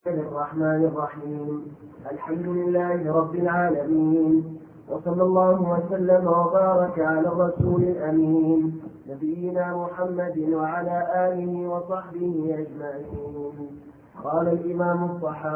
الرحمن الرحيم. الحمد لله رب العالمين، وصلى الله وسلم وبارك على الرسول الأمين نبينا محمد وعلى آله وصحبه أجمعين. قال الإمام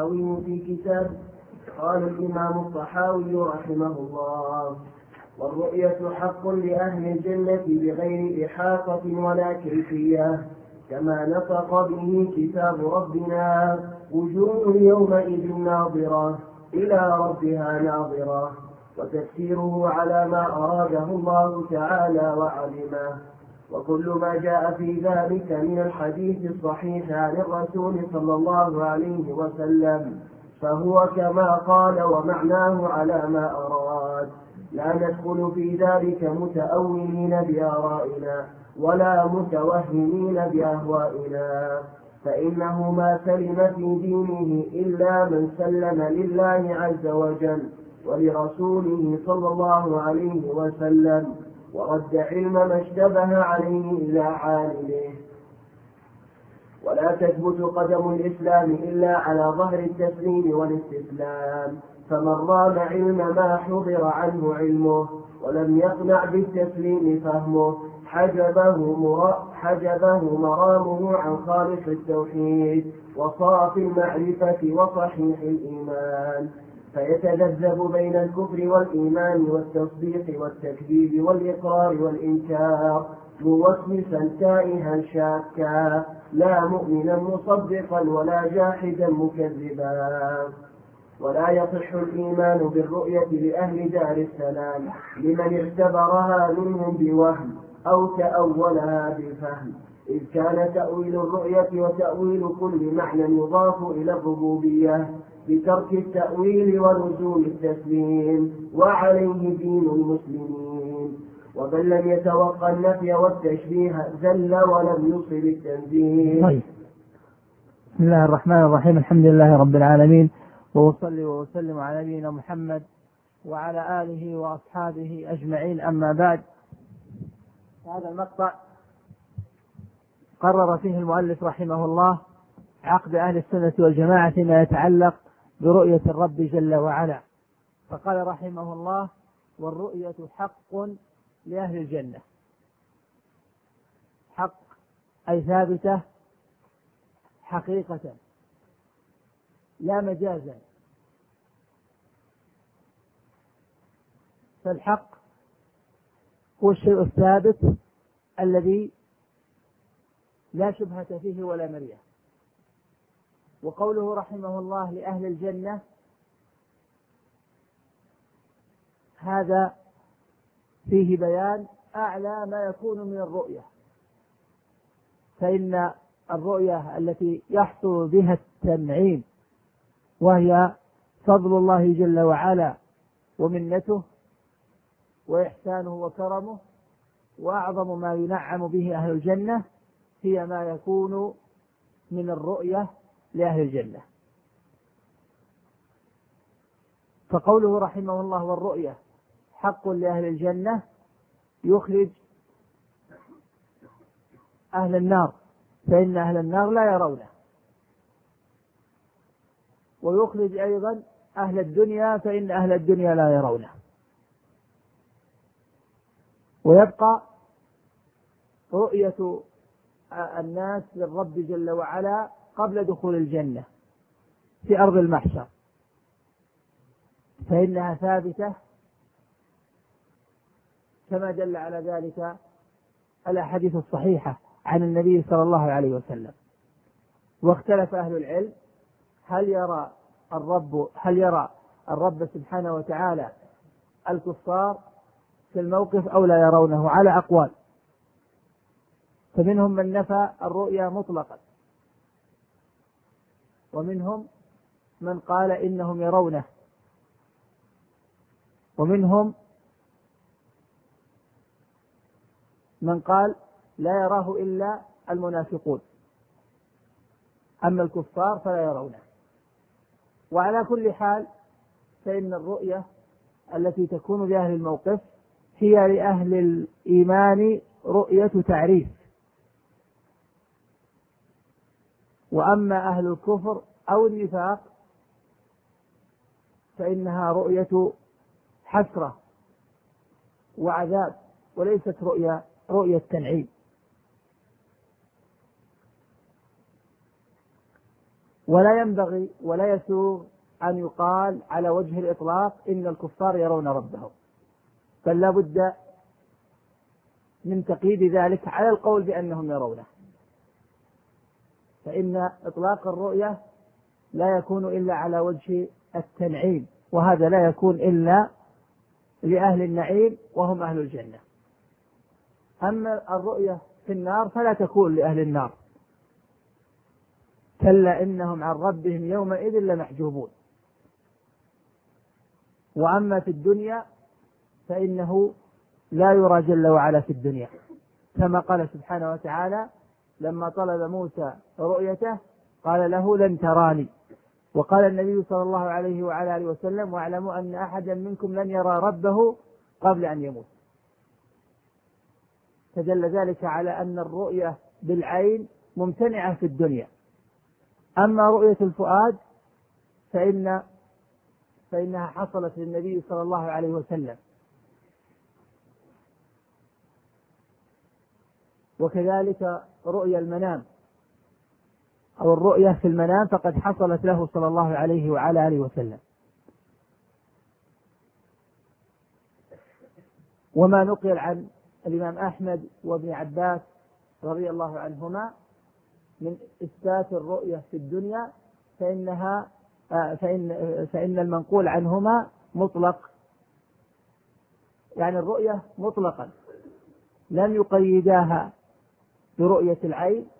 الطحاوي رحمه الله: والرؤية حق لأهل الجنة بغير إحاطة ولا كيفية، كما نطق به كتاب ربنا: وجوه يومئذ ناظرة إلى ربها ناظرة. وتفسيره على ما أراده الله تعالى وعلمه، وكل ما جاء في ذلك من الحديث الصحيح عن الرسول صلى الله عليه وسلم فهو كما قال ومعناه على ما أراد، لا ندخل في ذلك متأولين بآرائنا ولا متوهمين بأهوائنا، فإنه ما سلم في دينه إلا من سلم لله عز وجل ولرسوله صلى الله عليه وسلم، ورد علم ما اشتبه عليه إلى عالمه. ولا تثبت قدم الإسلام إلا على ظهر التسليم والاستسلام، فمن رام علم ما حضر عنه علمه ولم يقنع بالتسليم فهمه حجبه مرامه عن خالص التوحيد وصافي المعرفة وصحيح الإيمان، فيتذبذب بين الكفر والإيمان والتصديق والتكذيب والإقرار والإنكار، موسوسا تائها شاكا، لا مؤمنا مصدقا ولا جاحدا مكذبا. ولا يصح الإيمان بالرؤية لأهل دار السلام لمن اختبرها منهم بوهم أو تأولها بالفهم، إذ كان تأويل الرؤية وتأويل كل معنى يضاف إلى الربوبية بترك التأويل ولزوم التسليم، وعليه دين المسلمين. ومن لم يتوقع النفي والتشبيه زل ولم يصل التنزيه. طيب. بسم الله الرحمن الرحيم. الحمد لله رب العالمين، وأصلي وأسلم على نبينا محمد وعلى آله وأصحابه أجمعين. أما بعد، هذا المقطع قرر فيه المؤلف رحمه الله عقد أهل السنة والجماعة فيما يتعلق برؤية الرب جل وعلا، فقال رحمه الله: والرؤية حق لأهل الجنة. حق أي ثابتة حقيقة لا مجازا، فالحق هو الشيء الثابت الذي لا شبهة فيه ولا مرية. وقوله رحمه الله لأهل الجنة، هذا فيه بيان أعلى ما يكون من الرؤية، فإن الرؤية التي يحصل بها التنعيم وهي فضل الله جل وعلا ومنته وإحسانه وكرمه، وأعظم ما ينعم به أهل الجنة هي ما يكون من الرؤية لأهل الجنة. فقوله رحمه الله: والرؤية حق لأهل الجنة، يخرج أهل النار، فإن أهل النار لا يرونه، ويخرج أيضا أهل الدنيا، فإن أهل الدنيا لا يرونه. ويبقى رؤية الناس للرب جل وعلا قبل دخول الجنة في أرض المحشر، فإنها ثابتة كما دل على ذلك الأحاديث الصحيحة عن النبي صلى الله عليه وسلم. واختلف أهل العلم هل يرى الرب سبحانه وتعالى الكفار في الموقف أو لا يرونه، على أقوال، فمنهم من نفى الرؤيا مطلقا، ومنهم من قال إنهم يرونه، ومنهم من قال لا يراه إلا المنافقون، أما الكفار فلا يرونه. وعلى كل حال فإن الرؤية التي تكون لأهل الموقف هي لأهل الإيمان رؤية تعريف، وأما أهل الكفر أو النفاق فإنها رؤية حسرة وعذاب، وليست رؤية تنعيم. ولا ينبغي ولا يسوغ أن يقال على وجه الإطلاق إن الكفار يرون ربهم، بل لا بد من تقييد ذلك على القول بأنهم يرونه، فإن إطلاق الرؤية لا يكون إلا على وجه التنعيم، وهذا لا يكون إلا لأهل النعيم وهم أهل الجنة. أما الرؤية في النار فلا تكون لأهل النار، كلا إنهم عن ربهم يومئذ لمحجوبون. وأما في الدنيا فإنه لا يرى جل وعلا في الدنيا، كما قال سبحانه وتعالى لما طلب موسى رؤيته قال له لن تراني. وقال النبي صلى الله عليه وعلى آله وسلم واعلموا أن أحدا منكم لن يرى ربه قبل أن يموت. فدل ذلك على أن الرؤية بالعين ممتنعة في الدنيا. أما رؤية الفؤاد فإنها حصلت للنبي صلى الله عليه وسلم، وكذلك رؤيا المنام أو الرؤية في المنام فقد حصلت له صلى الله عليه وعلى آله وسلم. وما نقل عن الإمام أحمد وابن عباس رضي الله عنهما من إثبات الرؤية في الدنيا فإن المنقول عنهما مطلق، يعني الرؤية مطلقا لم يقيداها برؤية العين،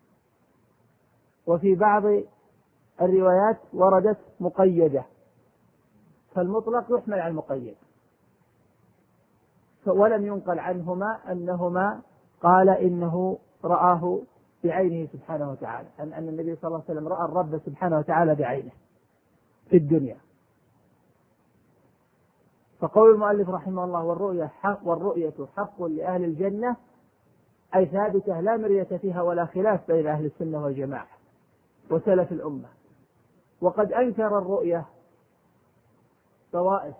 وفي بعض الروايات وردت مقيدة، فالمطلق يحمل على المقيد. ولم ينقل عنهما أنهما قال إنه رآه بعينه سبحانه وتعالى، أن النبي صلى الله عليه وسلم رأى الرب سبحانه وتعالى بعينه في الدنيا. فقول المؤلف رحمه الله والرؤية حق لأهل الجنة أي ثابتة لا مرية فيها ولا خلاف بين أهل السنة والجماعة وسلف الأمة. وقد أنكر الرؤية طوائف.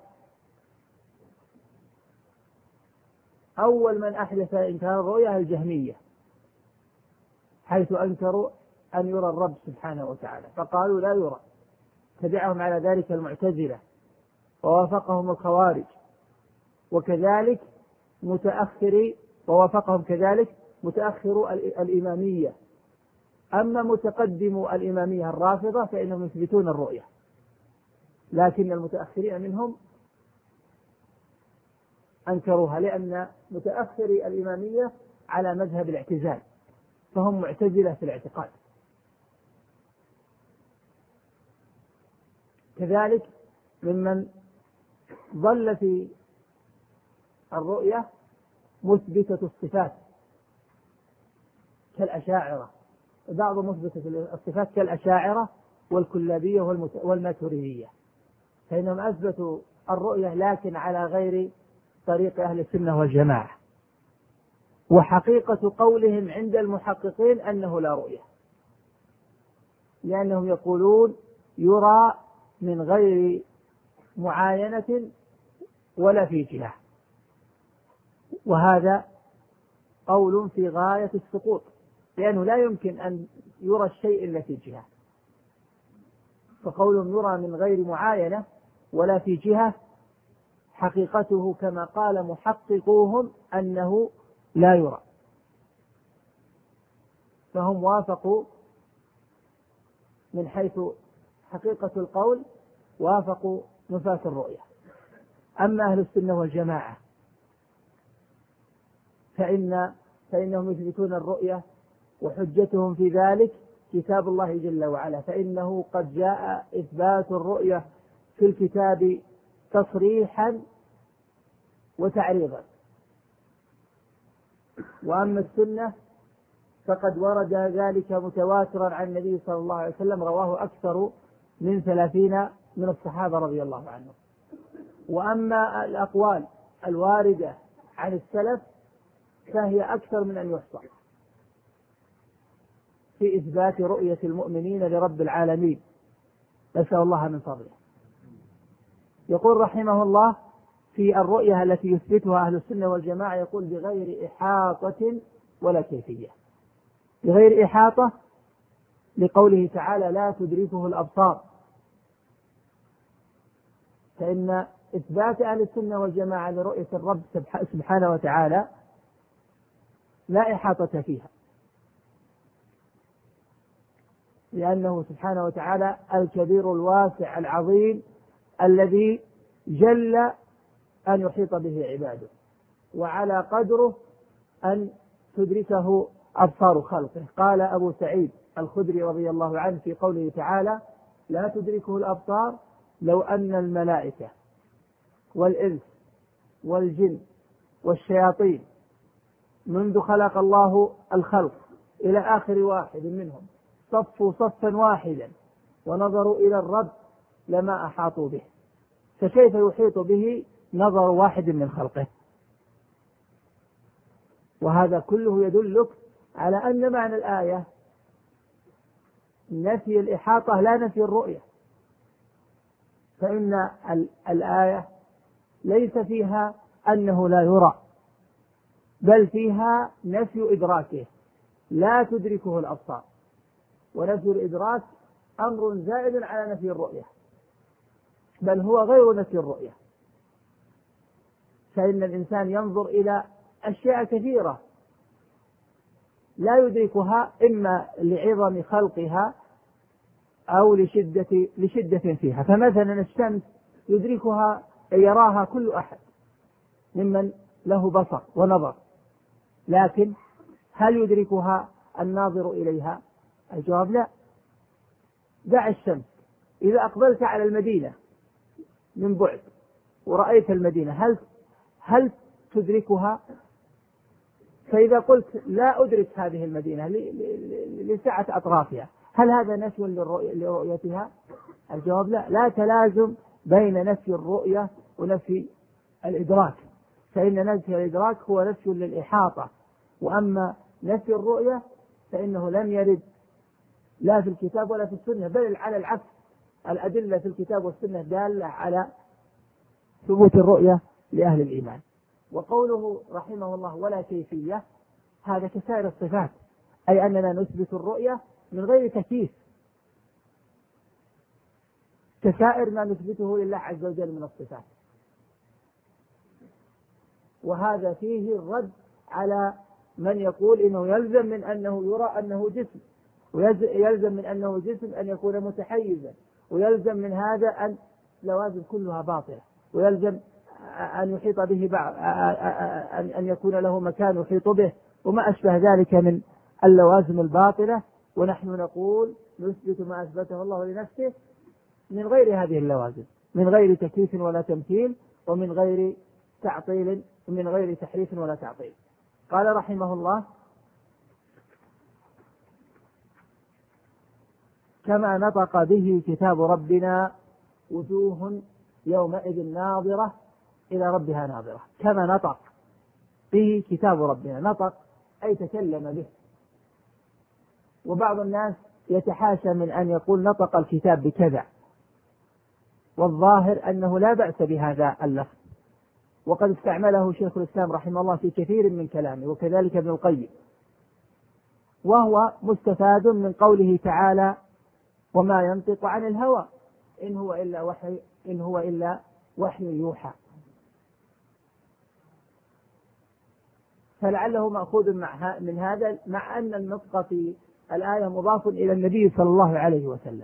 أول من أحدث إنكار الرؤية الجهمية، حيث أنكروا أن يرى الرب سبحانه وتعالى فقالوا لا يرى. تبعهم على ذلك المعتزلة ووافقهم الخوارج، وكذلك ووافقهم كذلك متأخر الإمامية. أما متقدم الإمامية الرافضة فإنهم يثبتون الرؤية، لكن المتأخرين منهم أنكروها، لأن متأخري الإمامية على مذهب الاعتزال، فهم معتزلة في الاعتقاد. كذلك ممن ظل في الرؤية مثبتة الصفات كالأشاعرة، بعض مثبتة الصفات كالأشاعرة والكلابية والماتريدية، فإنهم أثبتوا الرؤية لكن على غير طريق أهل السنة والجماعة. وحقيقة قولهم عند المحققين أنه لا رؤية، لأنهم يقولون يرى من غير معاينة ولا في جهة، وهذا قول في غاية السقوط، لأنه لا يمكن أن يرى الشيء إلا في جهة. فقولهم يرى من غير معاينة ولا في جهة حقيقته كما قال محققوهم أنه لا يرى، فهم وافقوا من حيث حقيقة القول، وافقوا نفاة الرؤية. أما أهل السنة والجماعة فإنهم يثبتون الرؤية، وحجتهم في ذلك كتاب الله جل وعلا، فإنه قد جاء إثبات الرؤية في الكتاب تصريحا وتعريضا. وأما السنة فقد ورد ذلك متواترا عن النبي صلى الله عليه وسلم، رواه أكثر من 30 من الصحابة رضي الله عنهم. وأما الأقوال الواردة عن السلف فهي أكثر من أن يحصى في إثبات رؤية المؤمنين لرب العالمين نسأل الله من فضله. يقول رحمه الله في الرؤية التي يثبتها أهل السنة والجماعة، يقول بغير إحاطة ولا كيفية. بغير إحاطة لقوله تعالى لا تدركه الأبصار، فإن إثبات أهل السنة والجماعة لرؤية الرب سبحانه وتعالى لا إحاطة فيها، لأنه سبحانه وتعالى الكبير الواسع العظيم الذي جل أن يحيط به عباده، وعلى قدره أن تدركه أبصار خلقه. قال أبو سعيد الخدري رضي الله عنه في قوله تعالى لا تدركه الأبصار لو أن الملائكة والإنس والجن والشياطين منذ خلق الله الخلق إلى آخر واحد منهم صفوا صفا واحدا ونظروا إلى الرب لما أحاطوا به، فكيف يحيط به نظر واحد من خلقه؟ وهذا كله يدلك على أن معنى الآية نفي الإحاطة لا نفي الرؤية، فإن الآية ليس فيها أنه لا يرى، بل فيها نفي إدراكه، لا تدركه الأبصار، ونفي الإدراك أمر زائد على نفي الرؤية، بل هو غير نفي الرؤية. فإن الإنسان ينظر إلى أشياء كثيرة لا يدركها، إما لعظم خلقها أو لشدة فيها. فمثلا الشمس يدركها يراها كل أحد ممن له بصر ونظر، لكن هل يدركها الناظر إليها؟ الجواب لا. دع الشمس، إذا أقبلت على المدينة من بعد ورأيت المدينة هل تدركها؟ فإذا قلت لا أدرك هذه المدينة لسعة أطرافها، هل هذا نفي لرؤيتها؟ الجواب لا. لا تلازم بين نفي الرؤية ونفي الإدراك، فإن نفي الإدراك هو نفي للإحاطة، وأما نفي الرؤية فإنه لم يرد لا في الكتاب ولا في السنة، بل على العكس الأدلة في الكتاب والسنة دالة على ثبوت الرؤية لأهل الإيمان. وقوله رحمه الله ولا كيفية، هذا كسائر الصفات، أي أننا نثبت الرؤية من غير تكييف، كسائر ما نثبته لله عز وجل من الصفات. وهذا فيه الرد على من يقول إنه يلزم من أنه يرى أنه جسم، ويلزم من أنه جسم أن يكون متحيزا، ويلزم من هذا أن لوازم كلها باطلة، ويلزم أن يحيط به أن يكون له مكان يحيط به، وما أشبه ذلك من اللوازم الباطلة. ونحن نقول نثبت ما أثبته الله لنفسه من غير هذه اللوازم، من غير تكييف ولا تمثيل، ومن غير تعطيل، ومن غير تحريف ولا تعطيل. قال رحمه الله كما نطق به كتاب ربنا وجوه يومئذ ناظرة إلى ربها ناظرة. كما نطق به كتاب ربنا، نطق أي تكلم به. وبعض الناس يتحاشى من أن يقول نطق الكتاب بكذا، والظاهر أنه لا بأس بهذا اللفظ، وقد استعمله شيخ الإسلام رحمه الله في كثير من كلامه، وكذلك ابن القيم، وهو مستفاد من قوله تعالى وما ينطق عن الهوى إن هو إلا وحي يوحى. فلعله مأخوذ من هذا، مع أن النطق في الآية مضاف إلى النبي صلى الله عليه وسلم.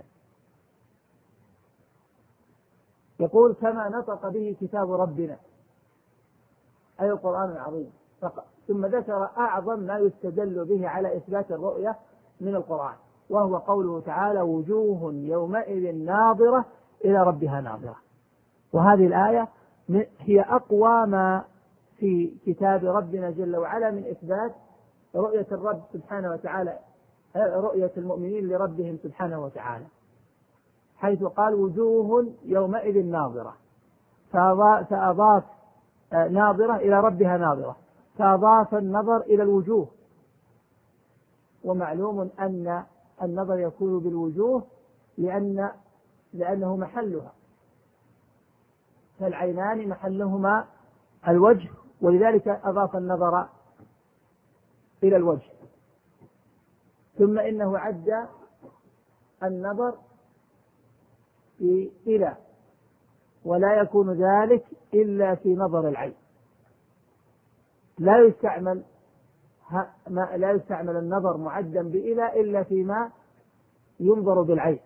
يقول كما نطق به كتاب ربنا، أي القرآن العظيم. ثم ذكر أعظم ما يستدل به على إثبات الرؤية من القرآن، وهو قوله تعالى وجوه يومئذ ناظرة إلى ربها ناظرة. وهذه الآية هي أقوى ما في كتاب ربنا جل وعلا من إثبات رؤية الرب سبحانه وتعالى، رؤية المؤمنين لربهم سبحانه وتعالى، حيث قال وجوه يومئذ ناظرة، فأضاف ناظرة إلى ربها ناظرة، فأضاف النظر إلى الوجوه. ومعلوم أن النظر يكون بالوجوه لأن لأنه محلها، فالعينان محلهما الوجه، ولذلك أضاف النظر إلى الوجه. ثم إنه عد النظر إلى، ولا يكون ذلك إلا في نظر العين. لا يستعمل النظر معدا بإلى إلا فيما ينظر بالعين.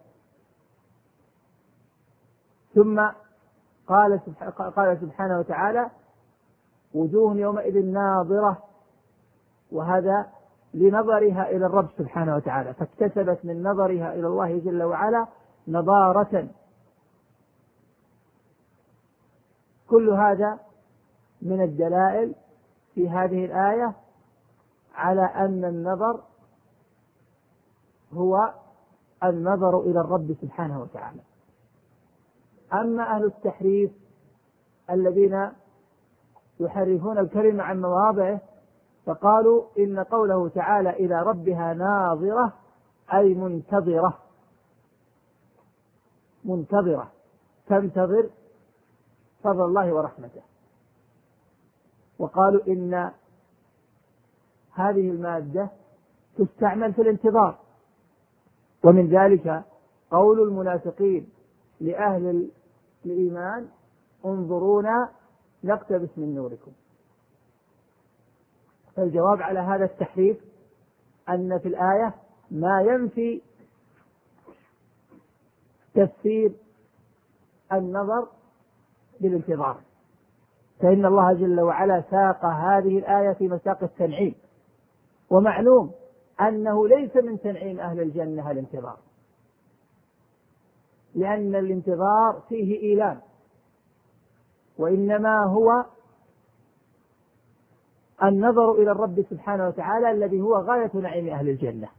ثم قال سبحانه وتعالى: وجوه يومئذ ناظرة، وهذا لنظرها إلى الرب سبحانه وتعالى، فاكتسبت من نظرها إلى الله جل وعلا نضارة. كل هذا من الدلائل في هذه الآية على أن النظر هو النظر إلى الرب سبحانه وتعالى. أما أهل التحريف الذين يحرفون الكلمة عن مواضعه فقالوا إن قوله تعالى إلى ربها ناظرة أي منتظرة تنتظر فضل الله ورحمته. وقالوا إن هذه المادة تستعمل في الانتظار، ومن ذلك قول المنافقين لأهل الإيمان: انظرونا نقتبس من نوركم. فالجواب على هذا التحريف أن في الآية ما ينفي تفسير النظر بالانتظار، فإن الله جل وعلا ساق هذه الآية في مساق التنعيم، ومعلوم أنه ليس من تنعيم أهل الجنة الانتظار، لأن الانتظار فيه إيلام، وإنما هو النظر إلى الرب سبحانه وتعالى الذي هو غاية نعيم أهل الجنة.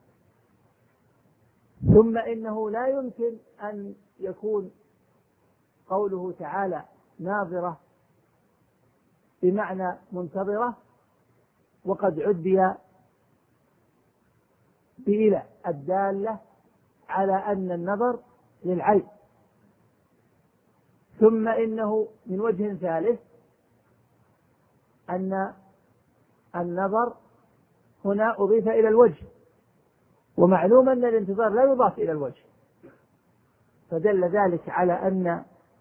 ثم إنه لا يمكن أن يكون قوله تعالى ناظرة بمعنى منتظرة وقد عدي بإلى الدالة على أن النظر للعين. ثم إنه من وجه ثالث أن النظر هنا أضيف إلى الوجه، ومعلوم أن الانتظار لا يضاف إلى الوجه، فدل ذلك على أن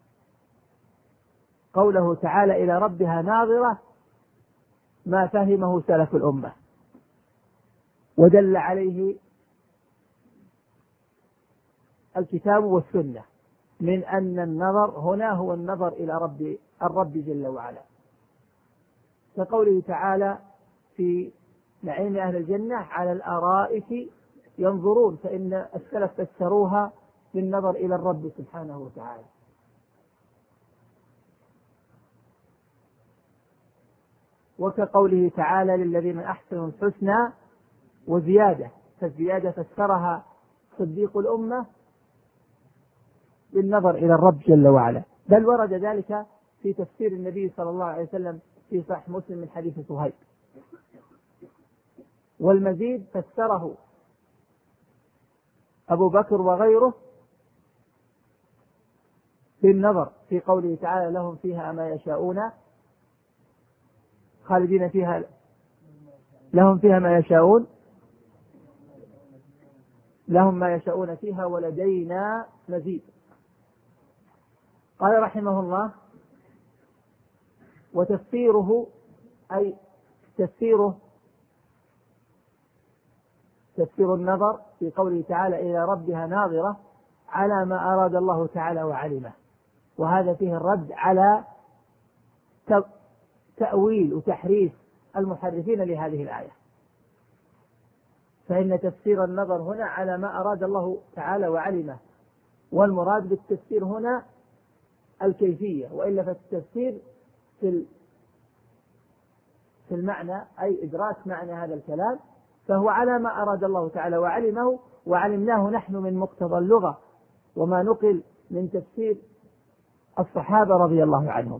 قوله تعالى إلى ربها ناظرة ما فهمه سلف الأمة، ودل عليه الكتاب والسنة من أن النظر هنا هو النظر إلى الرب جل وعلا، كقوله تعالى في نعيم أهل الجنة: على الأرائك ينظرون، فإن السلف فسروها بالنظر إلى الرب سبحانه وتعالى. وكقوله تعالى: للذين أحسنوا الحسنى وزيادة، فالزيادة فسرها صديق الأمة بالنظر إلى الرب جل وعلا، بل ورد ذلك في تفسير النبي صلى الله عليه وسلم في صحيح مسلم من حديث صهيب. والمزيد فسره أبو بكر وغيره في النظر في قوله تعالى: لهم فيها ما يشاءون خالدين فيها، لهم فيها ما يشاءون، لهم ما يشاءون فيها ولدينا مزيد. قال رحمه الله: وتفسيره أي تفسير النظر في قوله تعالى إلى ربها ناظرة على ما أراد الله تعالى وعلمه، وهذا فيه الرد على تأويل وتحريف المحرفين لهذه الآية، فإن تفسير النظر هنا على ما أراد الله تعالى وعلمه، والمراد بالتفسير هنا الكيفية، وإلا فالتفسير في المعنى أي إدراك معنى هذا الكلام، فهو على ما أراد الله تعالى وعلمه وعلمناه نحن من مقتضى اللغة وما نقل من تفسير الصحابة رضي الله عنهم.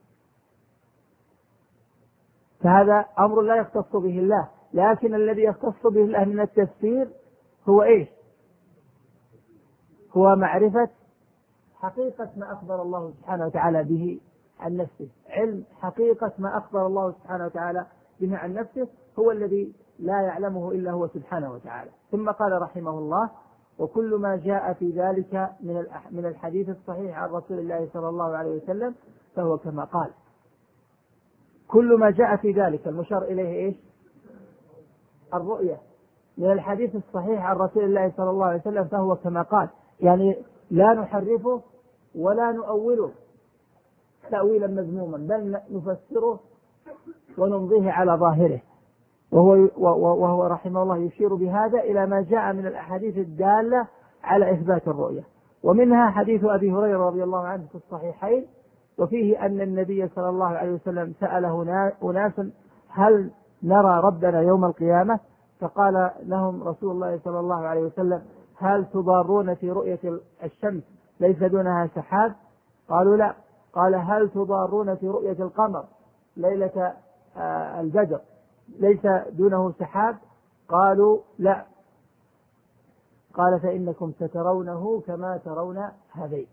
فهذا أمر لا يختص به الله، لكن الذي يختص به الله من التفسير هو إيش؟ هو معرفة حقيقة ما أخبر الله سبحانه وتعالى به عن نفسه، علم حقيقة ما أخبر الله سبحانه وتعالى به عن نفسه هو الذي لا يعلمه إلا هو سبحانه وتعالى. ثم قال رحمه الله: وكل ما جاء في ذلك من الحديث الصحيح عن رسول الله صلى الله عليه وسلم فهو كما قال. كل ما جاء في ذلك المشار إليه إيش؟ الرؤية من الحديث الصحيح عن رسول الله صلى الله عليه وسلم فهو كما قال، يعني لا نحرفه ولا نؤوله تأويلا مذموما، بل نفسره ونمضيه على ظاهره. وهو رحمه الله يشير بهذا إلى ما جاء من الأحاديث الدالة على إثبات الرؤية، ومنها حديث أبي هريرة رضي الله عنه في الصحيحين، وفيه أن النبي صلى الله عليه وسلم سأله أناس: هل نرى ربنا يوم القيامة؟ فقال لهم رسول الله صلى الله عليه وسلم: هل تضارون في رؤية الشمس ليس دونها سحاب؟ قالوا لا. قال: هل تضارون في رؤية القمر ليلة البدر ليس دونه سحاب؟ قالوا لا. قال: فإنكم سترونه كما ترون هذين،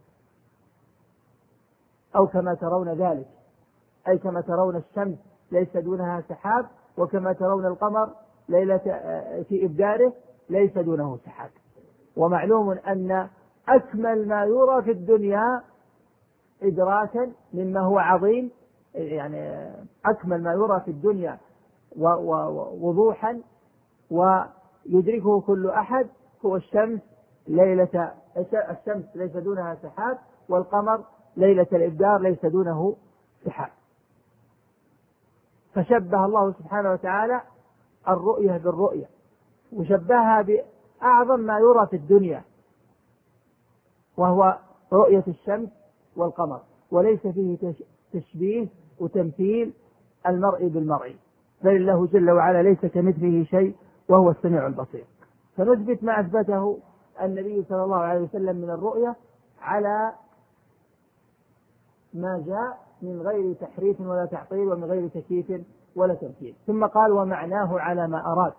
أو كما ترون ذلك، أي كما ترون الشمس ليس دونها سحاب، وكما ترون القمر ليلة في إبداره ليس دونه سحاب. ومعلوم أن أكمل ما يرى في الدنيا إدراكا مما هو عظيم، يعني أكمل ما يرى في الدنيا ووضوحا ويدركه كل أحد هو الشمس ليس دونها سحاب، والقمر ليلة الإبدار ليس دونه سحاب. فشبه الله سبحانه وتعالى الرؤية بالرؤية، وشبهها بأعظم ما يرى في الدنيا، وهو رؤية الشمس والقمر، وليس فيه تشبيه وتمثيل المرء بالمرء، بل الله جل وعلا ليس كمثله شيء وهو السميع البصير. فنثبت ما أثبته النبي صلى الله عليه وسلم من الرؤية على ما جاء من غير تحريف ولا تعطيل، ومن غير تكييف ولا تمثيل. ثم قال: ومعناه على ما أراد.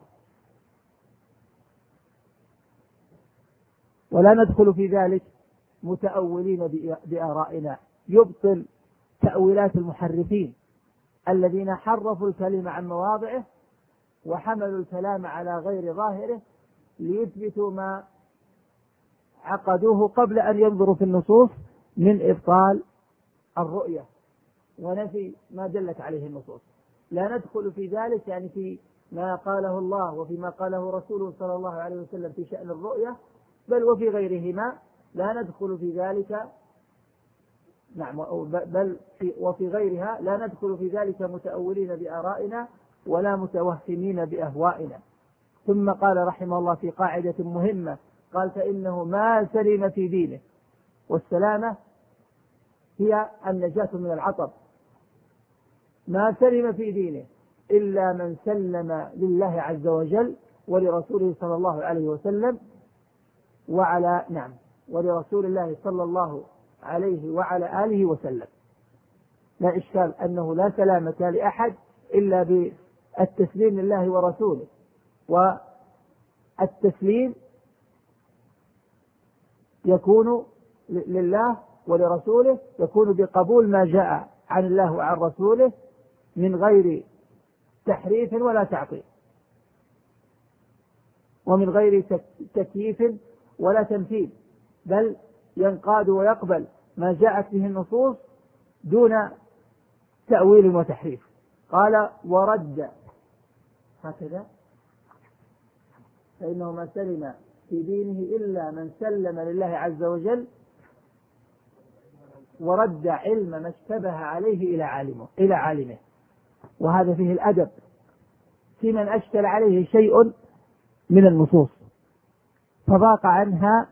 ولا ندخل في ذلك متأولين بآرائنا، يبطل تأويلات المحرفين الذين حرفوا الكلمة عن مواضعه وحملوا الكلام على غير ظاهره ليثبتوا ما عقدوه قبل أن ينظروا في النصوص من إبطال الرؤية ونفي ما دلت عليه النصوص. لا ندخل في ذلك، يعني في ما قاله الله وفيما قاله رسوله صلى الله عليه وسلم في شأن الرؤية، بل وفي غيرهما لا ندخل في ذلك. نعم، وفي غيرها لا ندخل في ذلك متأولين بآرائنا ولا متوهمين بأهوائنا. ثم قال رحمه الله في قاعدة مهمة، قال: فإنه ما سلم في دينه، والسلامة هي النجاة من العطب، ما سلم في دينه إلا من سلم لله عز وجل ولرسوله صلى الله عليه وسلم ولرسول الله صلى الله عليه وعلى آله وسلم. لا إشكال أنه لا سلامة لأحد إلا بالتسليم لله ورسوله، والتسليم يكون لله ولرسوله يكون بقبول ما جاء عن الله وعن رسوله من غير تحريف ولا تعطيل، ومن غير تكييف ولا تمثيل، بل ينقاد ويقبل ما جاءت به النصوص دون تأويل وتحريف. قال: ورد، هكذا، فإنه ما سلم في دينه إلا من سلم لله عز وجل ورد علم ما اشتبه عليه إلى عالمه. وهذا فيه الأدب في من أشكل عليه شيء من النصوص فضاق عنها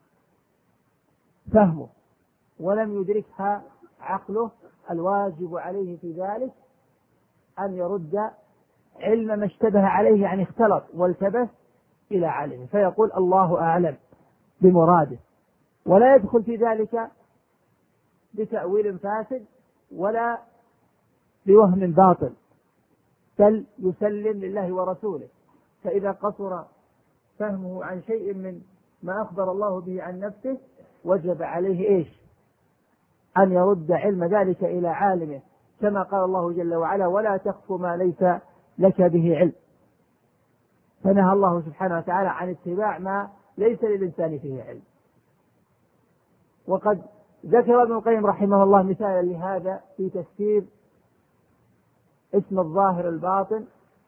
فهمه ولم يدركها عقله، الواجب عليه في ذلك أن يرد علم ما اشتبه عليه، يعني اختلط والتبس، إلى عالمه، فيقول: الله أعلم بمراده، ولا يدخل في ذلك بتأويل فاسد ولا بوهم باطل، بل يسلم لله ورسوله. فإذا قصر فهمه عن شيء من ما أخبر الله به عن نفسه وجب عليه أن يرد علم ذلك إلى عالمه، كما قال الله جل وعلا: ولا تخف ما ليس لك به علم. فنهى الله سبحانه وتعالى عن اتباع ما ليس للإنسان فيه علم. وقد ذكر ابن القيم رحمه الله مثالا لهذا في تفسير اسم الظاهر الباطن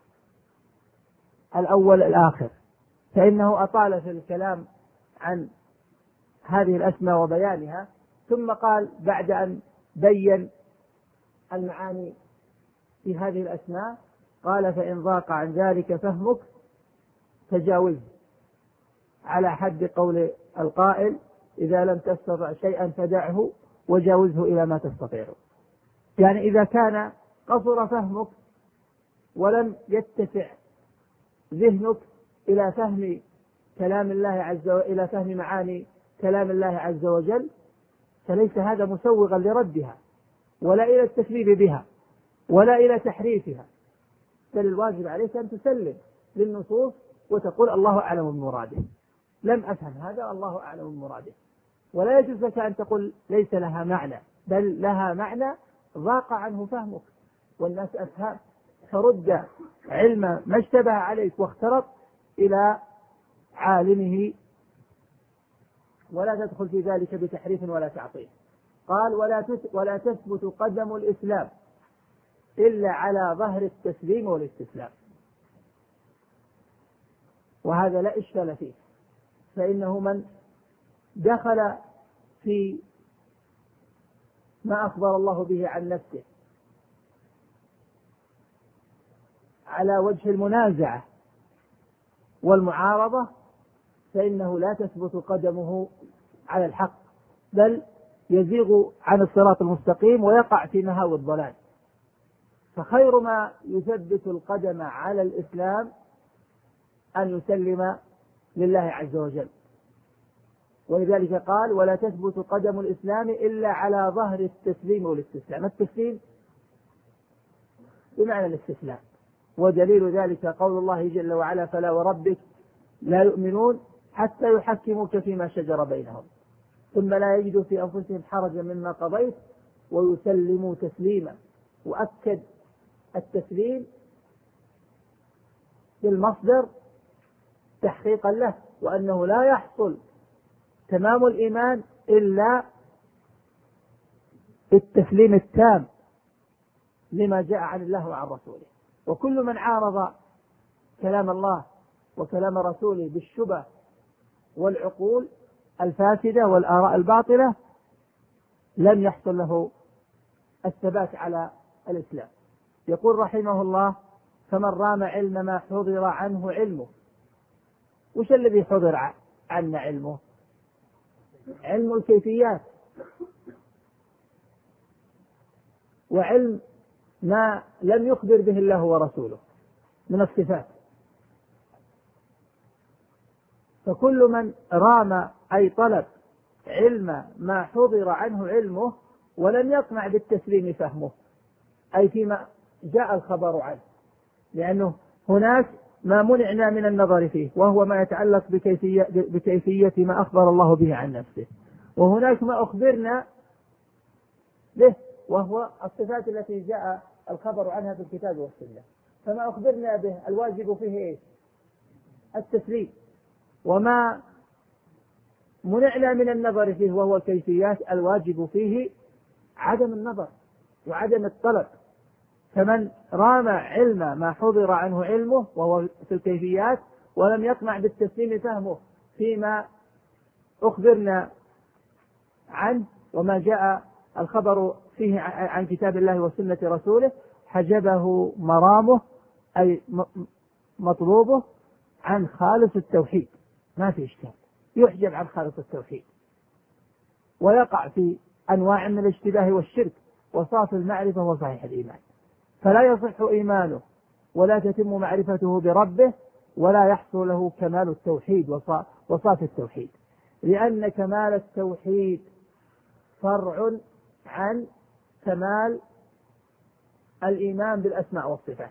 الأول الآخر، فإنه أطال في الكلام عن هذه الأسماء وبيانها، ثم قال بعد أن بين المعاني في هذه الأسماء قال: فإن ضاق عن ذلك فهمك تجاوزه، على حد قول القائل: إذا لم تستطع شيئا فدعه وجاوزه إلى ما تستطيع. يعني إذا كان قصر فهمك ولم يتسع ذهنك إلى فهم كلام الله عز وجل، إلى فهم معاني كلام الله عز وجل، فليس هذا مسوغا لردها ولا إلى التكذيب بها ولا إلى تحريفها، بل الواجب عليك أن تسلم للنصوص وتقول: الله أعلم بمراده، لم أفهم هذا، الله أعلم بمراده. ولا يجوز لك أن تقول ليس لها معنى، بل لها معنى ضاق عنه فهمك والناس أفهم، فرد علم ما اشتبه عليك واختلط إلى عالمه، ولا تدخل في ذلك بتحريف ولا تعطيل. قال: ولا تثبت قدم الإسلام إلا على ظهر التسليم والاستسلام. وهذا لا إشكال فيه، فإنه من دخل في ما أخبر الله به عن نفسه على وجه المنازعة والمعارضة فإنه لا تثبت قدمه على الحق، بل يزيغ عن الصراط المستقيم ويقع في مهاوي الضلال. فخير ما يثبت القدم على الإسلام أن يسلم لله عز وجل. ولذلك قال: ولا تثبت قدم الإسلام إلا على ظهر التسليم والاستسلام. التسليم بمعنى الاستسلام، ودليل ذلك قول الله جل وعلا: فلا وربك لا يؤمنون حتى يحكموك فيما شجر بينهم ثم لا يجدوا في أنفسهم حرجا مما قضيت ويسلموا تسليما. وأكد التسليم بالمصدر تحقيقا له، وأنه لا يحصل تمام الإيمان إلا بالتسليم التام لما جاء عن الله وعن رسوله. وكل من عارض كلام الله وكلام رسوله بالشبه والعقول الفاسدة والآراء الباطلة لم يحصل له الثبات على الإسلام. يقول رحمه الله: فمن رام علم ما حضر عنه علمه. وش الذي حضر عنا علمه؟ علم الكيفيات، وعلم ما لم يخبر به الله ورسوله من الصفات. فكل من رام أي طلب علم ما حضر عنه علمه ولم يقنع بالتسليم فهمه، أي فيما جاء الخبر عنه، لأنه هناك ما منعنا من النظر فيه وهو ما يتعلق بكيفية ما أخبر الله به عن نفسه، وهناك ما أخبرنا به وهو الصفات التي جاء الخبر عنها في الكتاب والسنة. فما أخبرنا به الواجب فيه إيه؟ التسليم. وما منعنا من النظر فيه وهو الكيفيات الواجب فيه عدم النظر وعدم الطلب. فمن رام علم ما حضر عنه علمه وهو في الكيفيات ولم يقنع بالتسليم فهمه فيما أخبرنا عنه وما جاء الخبر فيه عن كتاب الله وسنة رسوله، حجبه مرامه أي مطلوبه عن خالص التوحيد. ما في إشكال، يحجب عن خالص التوحيد ويقع في أنواع من الاشتباه والشرك وصاف المعرفة وصحيح الإيمان، فلا يصح إيمانه ولا تتم معرفته بربه ولا يحصل له كمال التوحيد وصاف التوحيد، لأن كمال التوحيد فرع عن كمال الإيمان بالأسماء والصفات.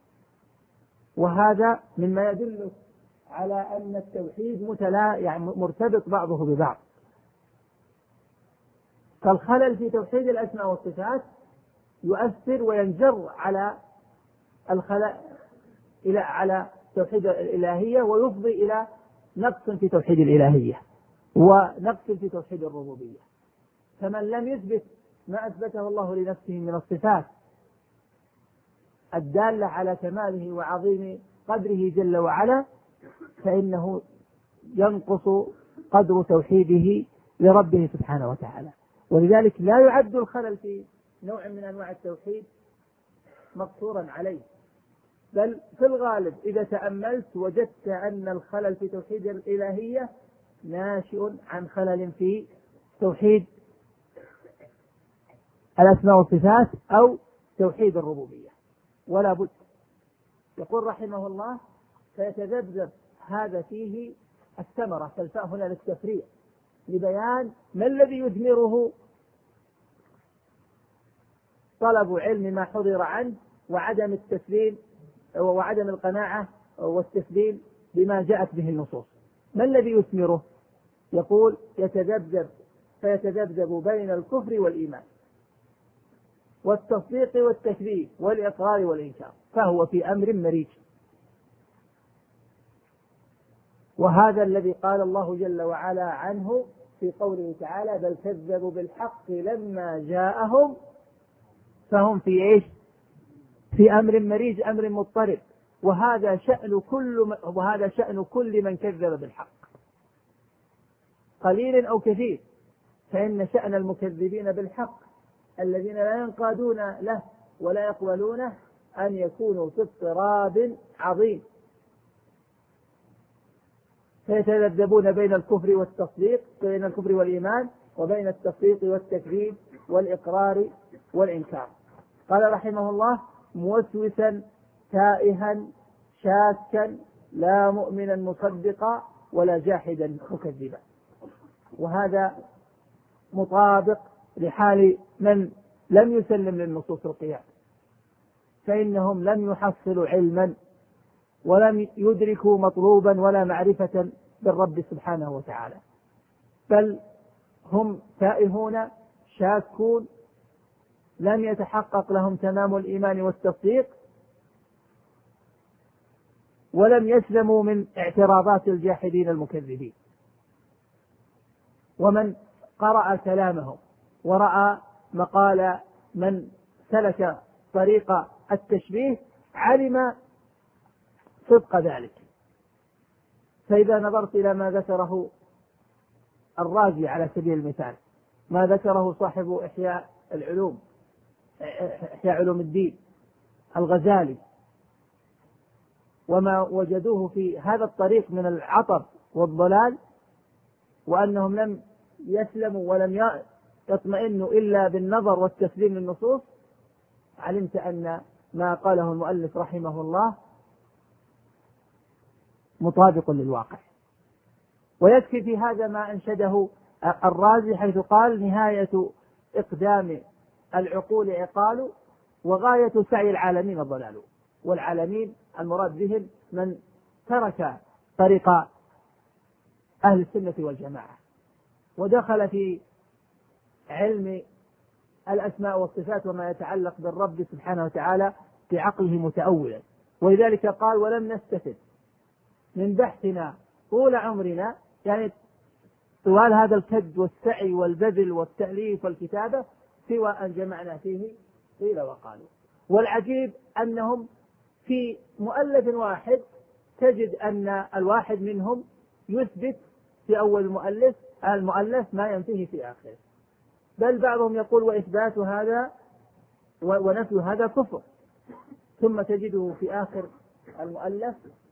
وهذا مما يدل على أن التوحيد يعني مرتبط بعضه ببعض. فالخلل في توحيد الأسماء والصفات يؤثر وينجر على على توحيد الإلهية، ويفضي إلى نقص في توحيد الإلهية ونقص في توحيد الربوبية. فمن لم يثبت ما أثبته الله لنفسه من الصفات الدالة على كماله وعظيم قدره جل وعلا، فإنه ينقص قدر توحيده لربه سبحانه وتعالى. ولذلك لا يعد الخلل في نوع من أنواع التوحيد مقصورا عليه، بل في الغالب إذا تأملت وجدت أن الخلل في توحيد الإلهية ناشئ عن خلل في توحيد الأسماء والصفات أو توحيد الربوبية، ولا بد. يقول رحمه الله: فيتذبذب هذا فيه الثمرة، فالفاء هنا للتفريع لبيان ما الذي يثمره طلب علم ما حضر عنه وعدم التسليم وعدم القناعة والتسليم بما جاءت به النصوص. ما الذي يثمره؟ يقول: فيتذبذب بين الكفر والإيمان والتصديق والتكذيب والإقرار والإنكار، فهو في أمر مريج. وهذا الذي قال الله جل وعلا عنه في قوله تعالى: بل كذبوا بالحق لما جاءهم فهم في إيش؟ في أمر مريج، أمر مضطرب. وهذا شأن كل من كذب بالحق، قليل أو كثير. فإن شأن المكذبين بالحق الذين لا ينقادون له ولا يقبلونه أن يكونوا في اضطراب عظيم، فيتذبذبون بين الكفر والتصديق، بين الكفر والإيمان، وبين التصديق والتكذيب والإقرار والإنكار. قال رحمه الله: موسوسا تائها شاكا لا مؤمنا مصدقا ولا جاحدا مكذبا. وهذا مطابق لحال من لم يسلم للنصوص القيام، فإنهم لم يحصلوا علما ولم يدركوا مطلوبا ولا معرفة بالرب سبحانه وتعالى، بل هم تائهون شاكون، لم يتحقق لهم تمام الإيمان والتصديق، ولم يسلموا من اعتراضات الجاحدين المكذبين. ومن قرأ كلامهم ورأى مقال من سلك طريق التشبيه علم صدق ذلك. فإذا نظرت إلى ما ذكره الرازي على سبيل المثال، ما ذكره صاحب إحياء علوم الدين الغزالي، وما وجدوه في هذا الطريق من العطب والضلال، وأنهم لم يسلموا ولم يطمئنوا إلا بالنظر والتسليم للنصوص، علمت أن ما قاله المؤلف رحمه الله مطابق للواقع. ويكفي في هذا ما أنشده الرازي حيث قال: نهاية إقدام العقول عقال وغاية سعي العالمين ضلال. والعالمين المراد بهم من ترك طريق أهل السنة والجماعة ودخل في علم الأسماء والصفات وما يتعلق بالرب سبحانه وتعالى بعقله متأولا. ولذلك قال: ولم نستفد من بحثنا طول عمرنا، يعني طوال هذا الكد والسعي والبذل والتأليف والكتابة، سوى أن جمعنا فيه قيل وقالوا. والعجيب أنهم في مؤلف واحد تجد أن الواحد منهم يثبت في أول المؤلف ما ينتهي في آخره، بل بعضهم يقول: وإثبات هذا ونفي هذا كفر. ثم تجده في آخر المؤلف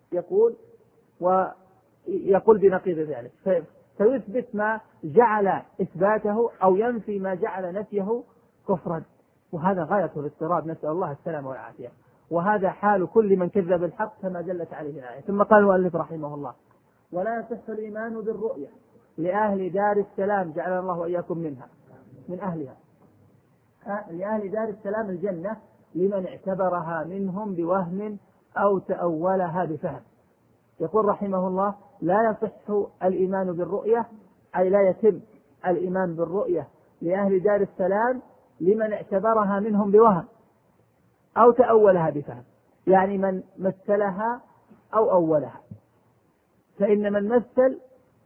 يقول بنقيض ذلك، فيثبت ما جعل إثباته أو ينفي ما جعل نفيه كفرا. وهذا غاية الاضطراب، نسأل الله السلامة والعافية. وهذا حال كل من كذب الحق كما دلت عليه الآية. ثم قال المؤلف رحمه الله: ولا يصح الإيمان بالرؤية لأهل دار السلام، جعلنا الله وإياكم من أهلها، لأهل دار السلام الجنة، لمن اعتبرها منهم بوهم أو تأولها بفهم. يقول رحمه الله: لا يصح الإيمان بالرؤية، أي لا يتم الإيمان بالرؤية لأهل دار السلام لمن اعتبرها منهم بوهم أو تأولها بفهم، يعني من مثلها أو أولها. فإن من مثل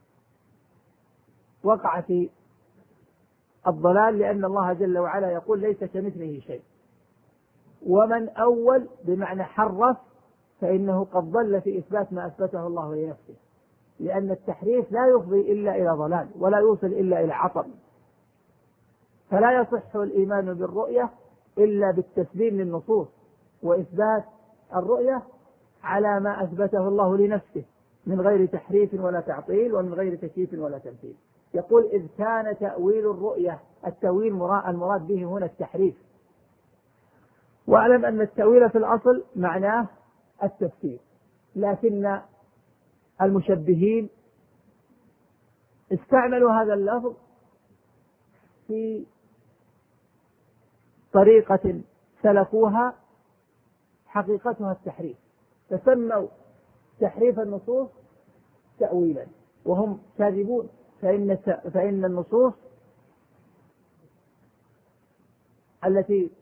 وقع في الضلال، لأن الله جل وعلا يقول ليس كمثله شيء. ومن أول بمعنى حرف فإنه قد ضل في إثبات ما أثبته الله لنفسه، لأن التحريف لا يفضي إلا إلى ضلال ولا يوصل إلا إلى عطب. فلا يصح الإيمان بالرؤية إلا بالتسليم للنصوص وإثبات الرؤية على ما أثبته الله لنفسه من غير تحريف ولا تعطيل ومن غير تكييف ولا تمثيل. يقول إذ كان تأويل الرؤية، التأويل المراد به هنا التحريف. واعلم أن التأويل في الأصل معناه التفسير، لكن المشبهين استعملوا هذا اللفظ في طريقة سلكوها حقيقتها التحريف، فسموا تحريف النصوص تأويلا وهم كاذبون، فإن النصوص التي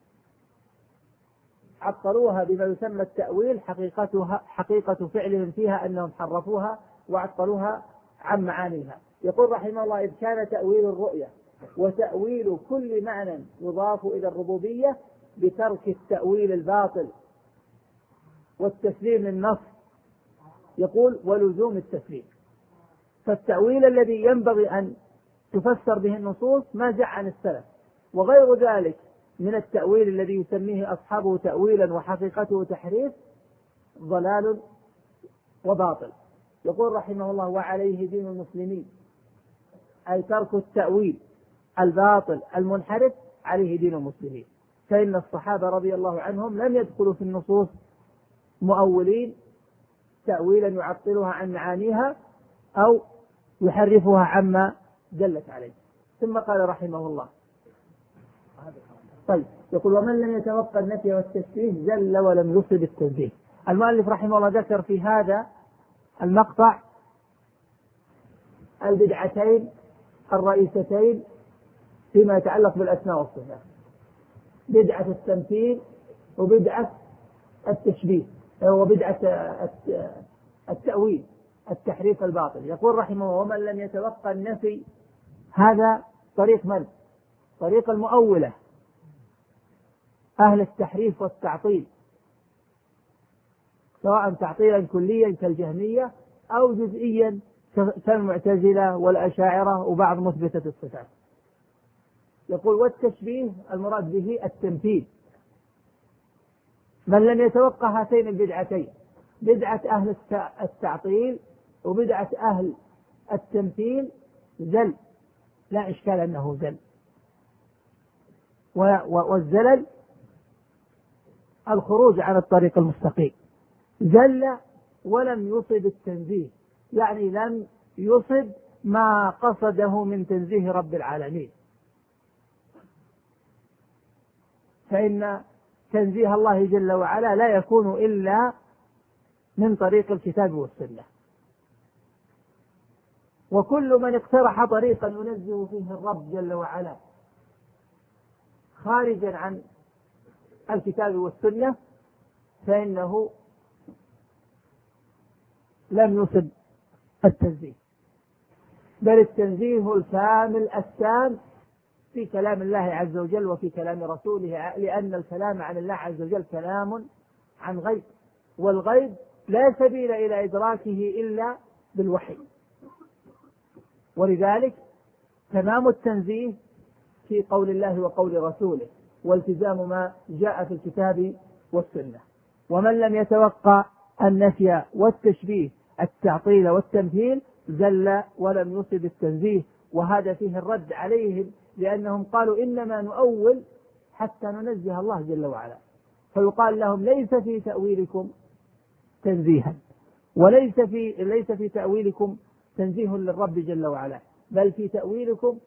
عطلوها بما يسمى التأويل حقيقة فعلهم فيها أنهم حرفوها وعطلوها عن معانيها. يقول رحمه الله إذ كان تأويل الرؤية وتأويل كل معنى يضاف إلى الربوبية بترك التأويل الباطل والتسليم للنص، يقول ولزوم التسليم. فالتأويل الذي ينبغي أن تفسر به النصوص ما جاء عن السلف، وغير ذلك من التأويل الذي يسميه أصحابه تأويلا وحقيقته تحريف ضلال وباطل. يقول رحمه الله وعليه دين المسلمين، أي ترك التأويل الباطل المنحرف عليه دين المسلمين. فإن الصحابة رضي الله عنهم لم يدخلوا في النصوص مؤولين تأويلا يعطلها عن معانيها أو يحرفها عما دلت عليه. ثم قال رحمه الله طيب يقول ومن لم يتوقع النفي والتشبيه زل ولم يصب التنزيه. المؤلف رحمه الله ذكر في هذا المقطع البدعتين الرئيستين فيما يتعلق بالأسماء والصفات، بدعة التمثيل وبدعة التشبيه وبدعة التأويل التحريف الباطل. يقول رحمه الله ومن لم يتوقع النفي، هذا طريق من؟ طريق المؤولة أهل التحريف والتعطيل، سواء تعطيلا كليا كالجهمية أو جزئيا كالمعتزلة والأشاعرة وبعض مثبتة الصفات. يقول والتشبيه المراد به التمثيل. من لم يتوقع هاتين البدعتين، بدعة أهل التعطيل وبدعة أهل التمثيل، زل، لا إشكال أنه زل. والزلل الخروج عن الطريق المستقيم. زل ولم يصب التنزيه، يعني لم يصب ما قصده من تنزيه رب العالمين. فإن تنزيه الله جل وعلا لا يكون إلا من طريق الكتاب والسنة، وكل من اقترح طريقا ينزه فيه الرب جل وعلا خارجا عن الكتاب والسنة فإنه لم يصب التنزيه، بل التنزيه الكامل التام في كلام الله عز وجل وفي كلام رسوله، لأن الكلام عن الله عز وجل كلام عن غيب، والغيب لا سبيل إلى إدراكه إلا بالوحي. ولذلك تمام التنزيه في قول الله وقول رسوله والتزام ما جاء في الكتاب والسنة. ومن لم يتوقع النفي والتشبيه التعطيل والتمثيل زل ولم يصب التنزيه. وهذا فيه الرد عليهم، لأنهم قالوا إنما نؤول حتى ننزه الله جل وعلا، فيقال لهم ليس في تأويلكم تنزيها، وليس في تأويلكم تنزيه للرب جل وعلا، بل في تأويلكم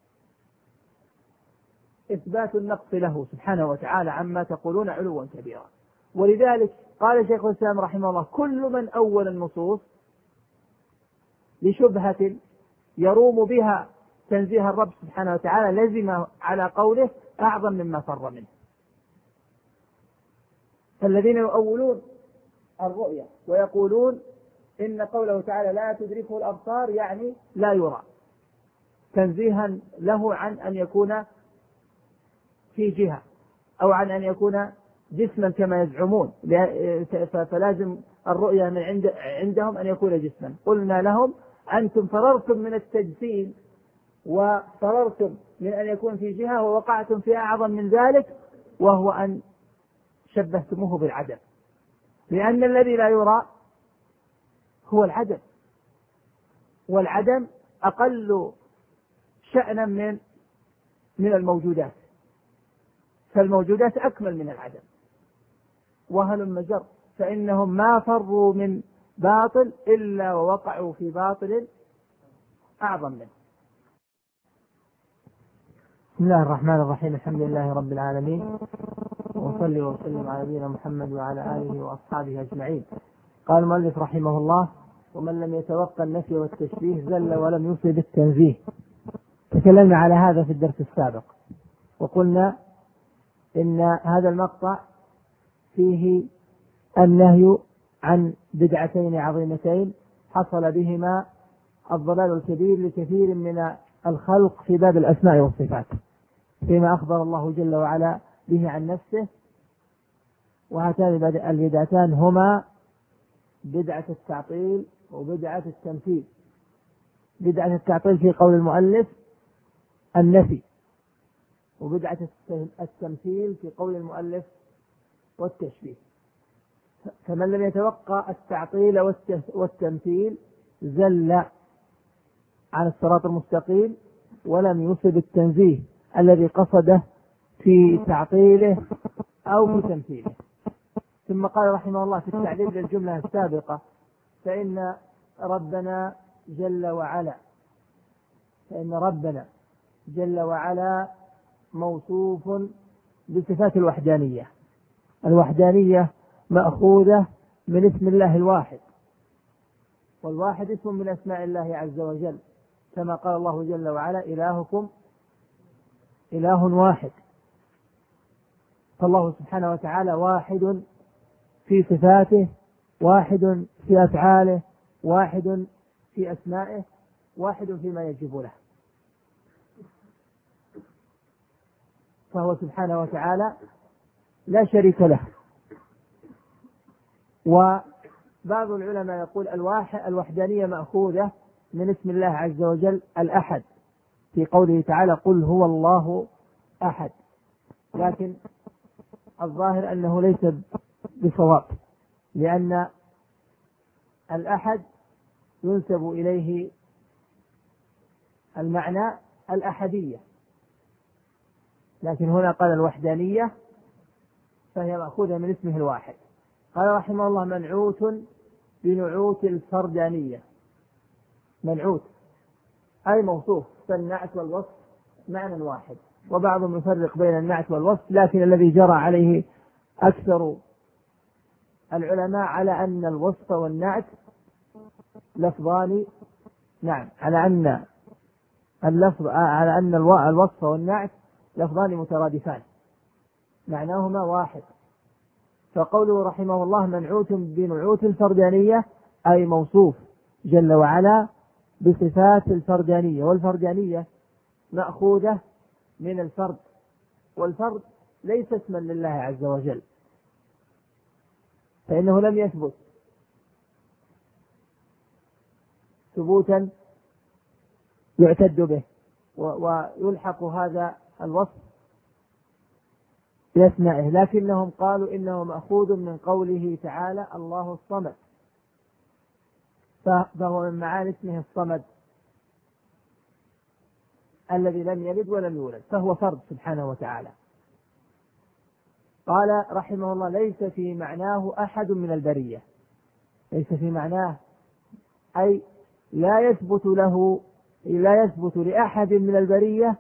إثبات النقص له سبحانه وتعالى عما تقولون علوا كبيرا. ولذلك قال شيخ الإسلام رحمه الله كل من أول النصوص لشبهة يروم بها تنزيه الرب سبحانه وتعالى لزم على قوله أعظم مما فر منه. فالذين يؤولون الرؤيا ويقولون إن قوله تعالى لا تدركه الأبصار يعني لا يرى، تنزيها له عن أن يكون في جهة أو عن أن يكون جسما كما يزعمون، فلازم الرؤيا من عندهم أن يكون جسما. قلنا لهم أنتم فررتم من التجسيم وفررتم من أن يكون في جهة ووقعتم في أعظم من ذلك، وهو أن شبهتموه بالعدم، لأن الذي لا يرى هو العدم، والعدم أقل شأنا من الموجودات، فالموجودات أكمل من العدم. وهل مجر، فإنهم ما فروا من باطل إلا ووقعوا في باطل أعظم منه. بسم الله الرحمن الرحيم. الحمد لله رب العالمين، وصلي وسلم على نبينا محمد وعلى آله وأصحابه أجمعين. قال المؤلف رحمه الله: ومن لم يتوقع النفي والتشبيه زل ولم يصب التنزيه. تكلمنا على هذا في الدرس السابق، وقلنا إن هذا المقطع فيه النهي عن بدعتين عظيمتين حصل بهما الضلال الكبير لكثير من الخلق في باب الأسماء والصفات، فيما أخبر الله جل وعلا به عن نفسه. وهاتان البدعتان هما بدعة التعطيل وبدعة التمثيل. بدعة التعطيل في قول المؤلف النفي، وبدعة التمثيل في قول المؤلف والتشبيه. فمن لم يتوقع التعطيل والتمثيل زل عن الصراط المستقيم ولم يصب التنزيه الذي قصده في تعطيله أو في تمثيله. ثم قال رحمه الله في التعليل للجملة السابقة: فإن ربنا جل وعلا موصوف بصفات الوحدانية. الوحدانية مأخوذة من اسم الله الواحد، والواحد اسم من أسماء الله عز وجل، كما قال الله جل وعلا: إلهكم إله واحد. فالله سبحانه وتعالى واحد في صفاته، واحد في أفعاله، واحد في أسمائه، واحد فيما يجب له. فهو سبحانه وتعالى لا شريك له. وبعض العلماء يقول الوحدانية مأخوذة من اسم الله عز وجل الأحد، في قوله تعالى: قل هو الله أحد. لكن الظاهر أنه ليس بصواب، لأن الأحد ينسب إليه المعنى الأحدية، لكن هنا قال الوحدانية فهي مأخوذة من اسمه الواحد. قال رحمه الله: منعوت بنعوت الفردانية. منعوت أي موصوف، فالنعت والوصف معنى واحد. وبعضهم يفرق بين النعت والوصف، لكن الذي جرى عليه أكثر العلماء على أن الوصف والنعت لفظان. نعم، على أن الوصف والنعت لفظان مترادفان معناهما واحد. فقوله رحمه الله: منعوت بنعوت الفردانية أي موصوف جل وعلا بصفات الفردانية. والفردانية مأخوذة من الفرد، والفرد ليس اسما لله عز وجل، فإنه لم يثبت ثبوتا يعتد به، ويلحق هذا الوصف بأسمائه. لكنهم قالوا إنه مأخوذ من قوله تعالى: الله الصمد، فهو من معاني اسمه الصمد الذي لم يلد ولم يولد، فهو فرد سبحانه وتعالى. قال رحمه الله: ليس في معناه أحد من البرية. ليس في معناه أي لا يثبت لأحد من البرية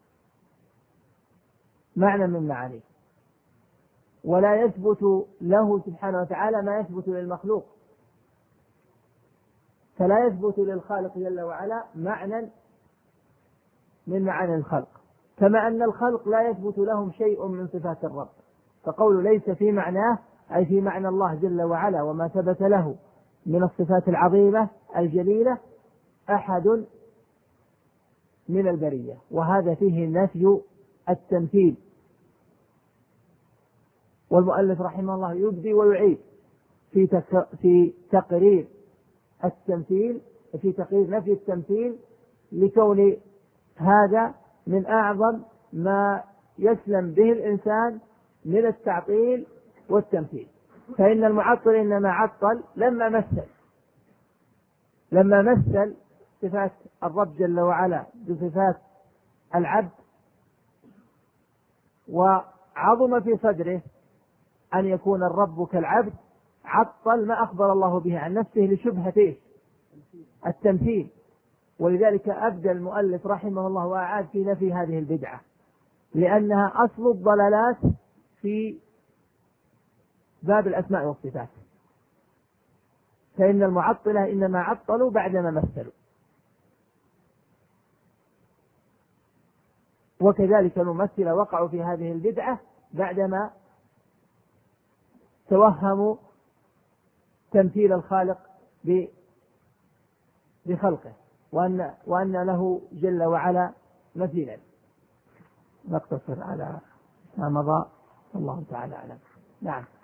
معنى من معانيه، ولا يثبت له سبحانه وتعالى ما يثبت للمخلوق. فلا يثبت للخالق جل وعلا معنى من معاني الخلق، كما أن الخلق لا يثبت لهم شيء من صفات الرب، فقول ليس في معناه أي في معنى الله جل وعلا وما ثبت له من الصفات العظيمة الجليلة أحد من البرية، وهذا فيه نفي التمثيل. والمؤلف رحمه الله يبدي ويعيد في تقرير التمثيل، في تقرير نفي التمثيل، لكون هذا من أعظم ما يسلم به الإنسان من التعطيل والتمثيل. فإن المعطل إنما عطل لما مثل صفات الرب جل وعلا بصفات العبد، وعظم في صدره أن يكون الرب كالعبد، عطل ما أخبر الله به عن نفسه لشبهة التمثيل. ولذلك أبدى المؤلف رحمه الله وأعاد في نفي هذه البدعة، لأنها أصل الضلالات في باب الأسماء والصفات. فإن المعطلة إنما عطلوا بعدما مثلوا، وكذلك الممثلة وقعوا في هذه البدعة بعدما توهموا تمثيل الخالق بخلقه، وأن له جل وعلا مثيلا. نقتصر على ما مضى، الله تعالى أعلم. نعم.